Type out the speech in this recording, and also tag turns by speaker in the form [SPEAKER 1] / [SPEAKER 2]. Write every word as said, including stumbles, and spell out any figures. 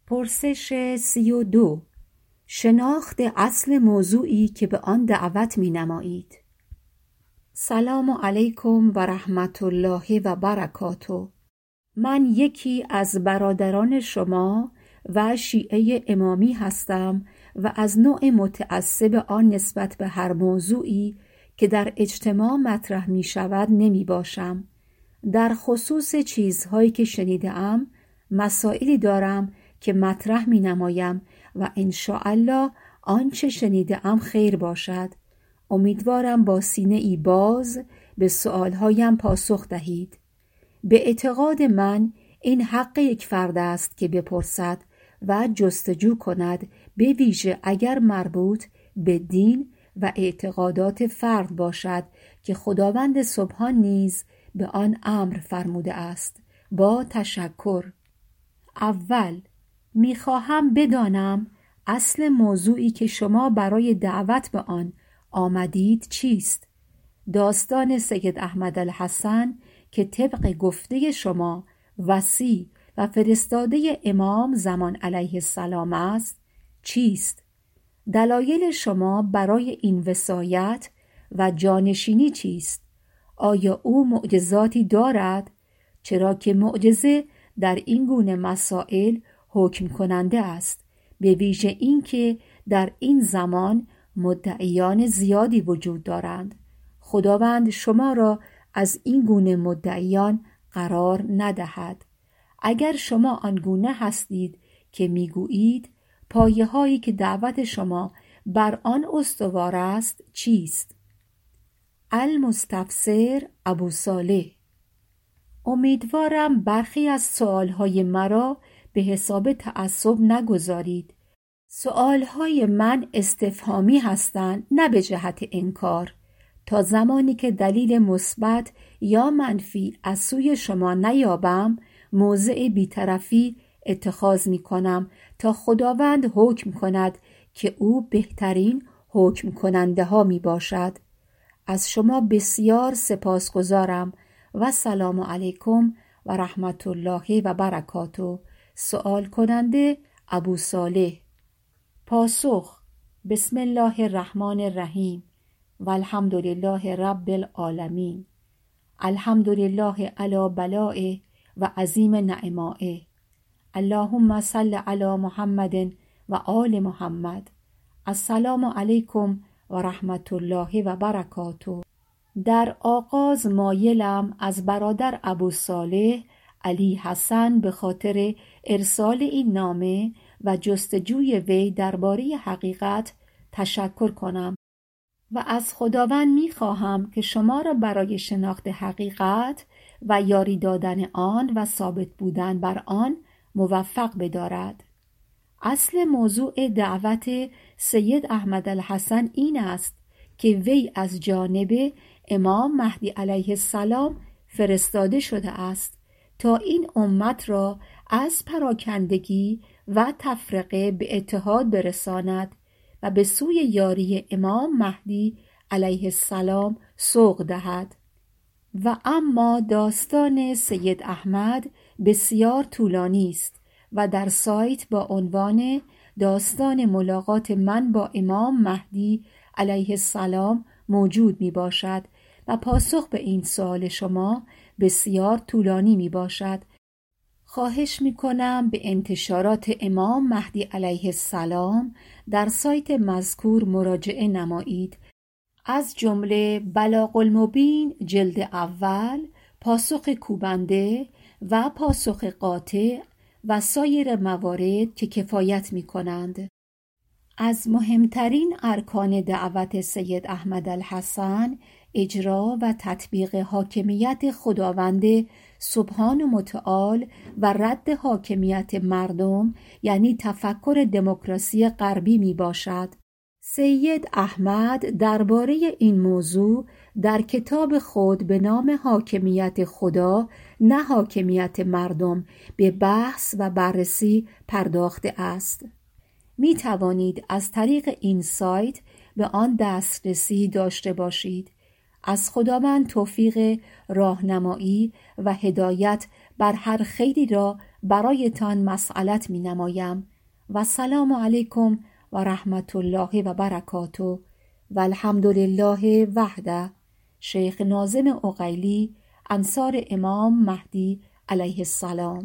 [SPEAKER 1] پرسش سی و دو. شناخت اصل موضوعی که به آن دعوت می نمایید. سلام علیکم و رحمت الله و برکاته. من یکی از برادران شما و شیعه امامی هستم و از نوع متعصب آن نسبت به هر موضوعی که در اجتماع مطرح می شود نمی باشم. در خصوص چیزهایی که شنیده ام مسائلی دارم که مطرح می نمایم و انشاءالله آنچه شنیده ام خیر باشد. امیدوارم با سینه ای باز به سؤالهایم پاسخ دهید. به اعتقاد من این حق یک فرد است که بپرسد و جستجو کند، به ویژه اگر مربوط به دین و اعتقادات فرد باشد که خداوند سبحان نیز به آن امر فرموده است. با تشکر. اول میخواهم بدانم اصل موضوعی که شما برای دعوت به آن آمدید چیست؟ داستان سید احمد الحسن که طبق گفته شما وصی و فرستاده امام زمان علیه السلام است چیست؟ دلایل شما برای این وصایت و جانشینی چیست؟ آیا او معجزاتی دارد؟ چرا که معجزه در این گونه مسائل حکم کننده است، به ویژه اینکه در این زمان مدعیان زیادی وجود دارند. خداوند شما را از این گونه مدعیان قرار ندهد. اگر شما آنگونه هستید که میگویید، پایه هایی که دعوت شما بر آن استوار است چیست؟ المستفسر ابو صالح. امیدوارم برخی از سؤالهای مرا به حساب تعصب نگذارید. سؤالهای من استفهامی هستند، نه به جهت انکار. تا زمانی که دلیل مثبت یا منفی از سوی شما نیابم، موضع بی‌طرفی اتخاذ می کنم تا خداوند حکم کند که او بهترین حکم کننده ها می باشد. از شما بسیار سپاسگزارم و سلام علیکم و رحمت الله و برکاته. سوال کننده ابو صالح. پاسخ: بسم الله الرحمن الرحیم و الحمد لله رب العالمین. الحمد لله علی بلائه و عظیم نعمائه. اللهم صل علی محمد و آل محمد. السلام علیکم و رحمت الله و برکاته. در آغاز مایلم از برادر ابو صالح علی حسن به خاطر ارسال این نامه و جستجوی وی درباره حقیقت تشکر کنم و از خداوند می خواهم که شما را برای شناخت حقیقت و یاری دادن آن و ثابت بودن بر آن موفق بدارد. اصل موضوع دعوت سید احمد الحسن این است که وی از جانب امام مهدی علیه السلام فرستاده شده است تا این امت را از پراکندگی و تفرقه به اتحاد برساند و به سوی یاری امام مهدی علیه السلام سوق دهد. و اما داستان سید احمد بسیار طولانی است و در سایت با عنوان داستان ملاقات من با امام مهدی علیه السلام موجود می باشد و پاسخ به این سوال شما بسیار طولانی می باشد. خواهش می کنم به انتشارات امام مهدی علیه السلام در سایت مذکور مراجعه نمایید، از جمله بلاغ المبین جلد اول، پاسخ کوبنده و پاسخ قاطع و سایر موارد که کفایت می کنند. از مهمترین ارکان دعوت سید احمد الحسن اجرا و تطبیق حاکمیت خداوند سبحان متعال و رد حاکمیت مردم، یعنی تفکر دموکراسی غربی می باشد. سید احمد درباره این موضوع در کتاب خود به نام حاکمیت خدا نه حاکمیت مردم به بحث و بررسی پرداخته است. می توانید از طریق این سایت به آن دسترسی داشته باشید. از خداوند توفیق راهنمایی و هدایت بر هر خیری را برایتان مسئلت می نمایم و سلام علیکم و رحمت الله و برکاته و الحمد لله وحده. شیخ ناظم عقیلی، انصار امام مهدی علیه السلام.